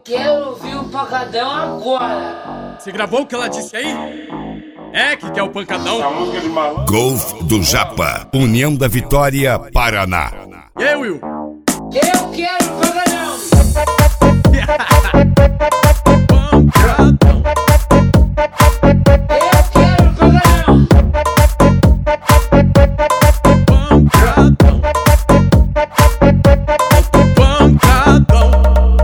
quero ouvir o pancadão agora. Você gravou o que ela disse aí? É que é o pancadão? A música de malandro. Golf do Japa, União da Vitória, Paraná. E aí, Will? Eu quero o pancadão. Pancadão. Eu quero o pancadão. Pancadão. Pancadão.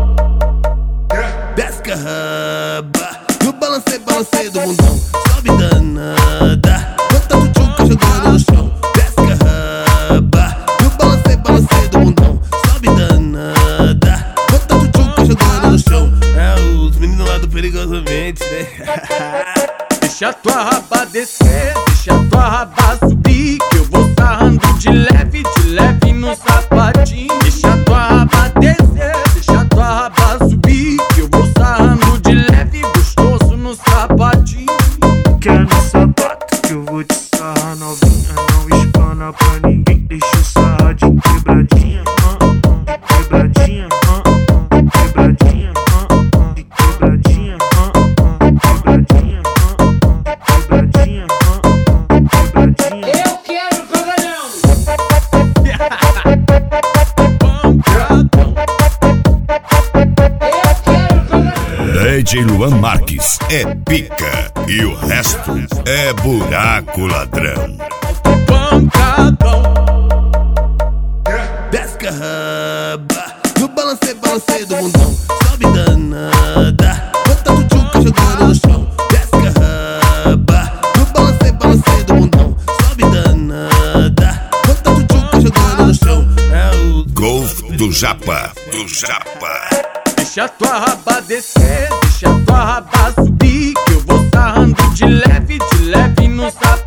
Desce raba, no balancei do mundão. Sobe danada, bota o tchuca jogando no chão. Desce raba, no balancei do mundão. Sobe danada, bota o tchuca jogando no chão. É os meninos lá do Perigosamente, né? Deixa tua raba descer, deixa tua raba subir, que eu vou sarrando de leve no sapatinho. Deixa tua raba descer, deixa tua raba subir, que eu vou sarrando de leve, gostoso no sapatinho. Quer no sapato que eu vou te sarrar novinha. Não espana pra ninguém, deixa eu sarrar de quebradinha. De quebradinha, de quebradinha, de quebradinha, de quebradinha, de quebradinha, de quebradinha. Eu quero o pancadão. Pancadão. Eu quero o pancadão. DJ Luan Marques é pica e o resto é buraco ladrão. Pancadão. Desce raba, no balancei do mundão. Sobe danada, bota o tchuca jogando no chão. Desce raba, no balancei do mundão. Sobe danada, bota o tchuca jogando no chão. É o Golf do Japa, Deixa tua raba descer, deixa tua raba subir, que eu vou sarrando de leve no sapato.